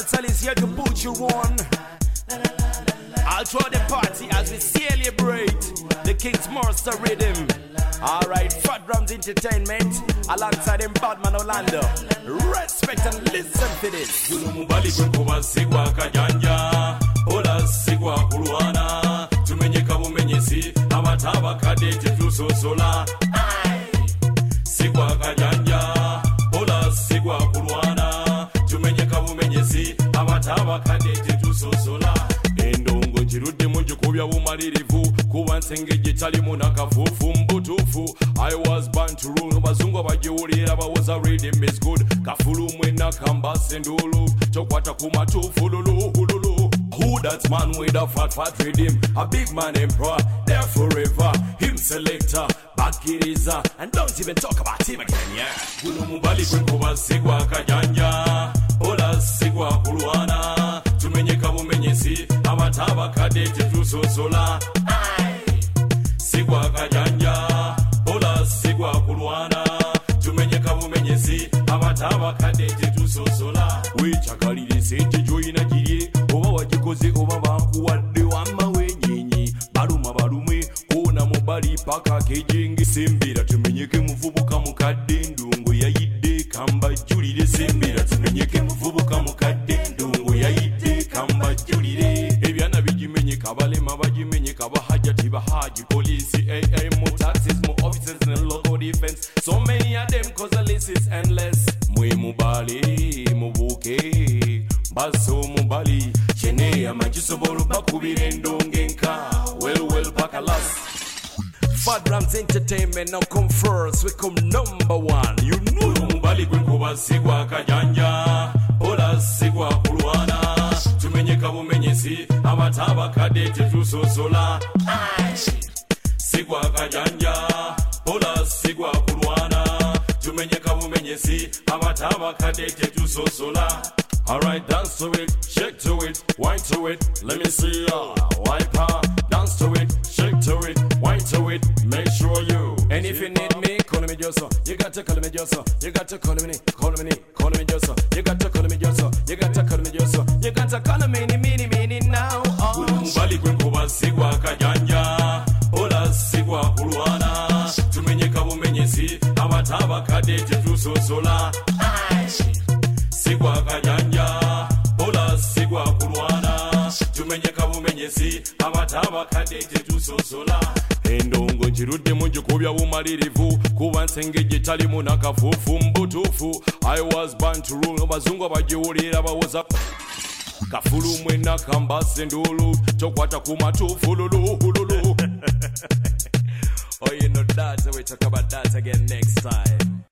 Dancehall is here to put you on. I'll throw the party as we celebrate the King's Master Rhythm. Alright, Fat Drums Entertainment alongside them Badman Orlando. Respect and listen to this. Mubali kukuba sigwa kajanja, ola sigwa kulwana. Tumenye kabumenyesi, abataba kadete tusosola. Sigwa kajanja, ola sigwa kulwana. Tumenye kabumenyesi, abataba kadete tusosola. Endongo njirude munju kubya bumalirivu, kuba nsengeje chalimu nakafufu mbutufu. I was born to rule, bazungu bajiwulira bawoza rhythm is good. Kafulu mwena kamba sendulu, chokwata kumatufu lulu hululu. Who that man with a fat rhythm? A big man emperor, there forever. Him selector, bakiriza, and don't even talk about him again, yeah. Kuno mubali kwenkuba sigwa kajanja, ola sigwa kulwana. Tumenye kabumenyesi, abataba kadete tusosola. Sigwa kajanja, ola sigwa kulwana. Tumenye kabumenyesi, abataba kadete tusosola. Wechakalire sente joyina jirye, oba wajikoze oba bankuwadde wamma wenyenyi. Baluma balume, kona mubali paka kejenge. Sembera tumenyeke muvubuka mukadde ndungu yayidde kamba julire. Sembera tumenyeke muvubuka mukadde ndungu yayidde kamba julire. Ebyana bijimenyeka balema bajimenyeka bahajati bahaji polisi AA mo taxes mo officers and local defense. So many of them cause the list is endless. Mwe mubali mubuke baso mubali chene amajisobolo bakubire ndongenka. Well pakalas. Fat Drums Entertainment now come first, we come number one. You know mubali kwenkuba sigwa kajanja, ola sigwa kulwana. Tumenye kabumenyesi, abataba kadete tusosola. Sigwa kajanja, ola sigwa kulwana. Tumenye kabumenyesi, abataba kadete tusosola. Alright, dance to it, shake to it, wine to it. Let me see ya, wipe her. Dance to it, shake to it, wine to it. Make sure you. and if you need me, call me just so. You got to call me just so. You got to call me just so. You got to call me just so. You got to call me just so. You got to call me mini now. Mubali kwenkuba sigwa kajanja, ola sigwa kulwana. Tumenye kabumenyesi, abataba kadete tusosola. Sigwa kajanja, ola sigwa kulwana. Tumenye kabumenyesi, abataba kadete tusosola. Endongo njirude munju kubya bumalirivu, kuba nsengeje chalimu nakafufu mbutufu. I was born to rule, bazungu bajiwulira bawoza kafulu mwena kamba sendulu, chokwata kumatufu lulu hululu. Oh, you know that's the way we talk about that again next time.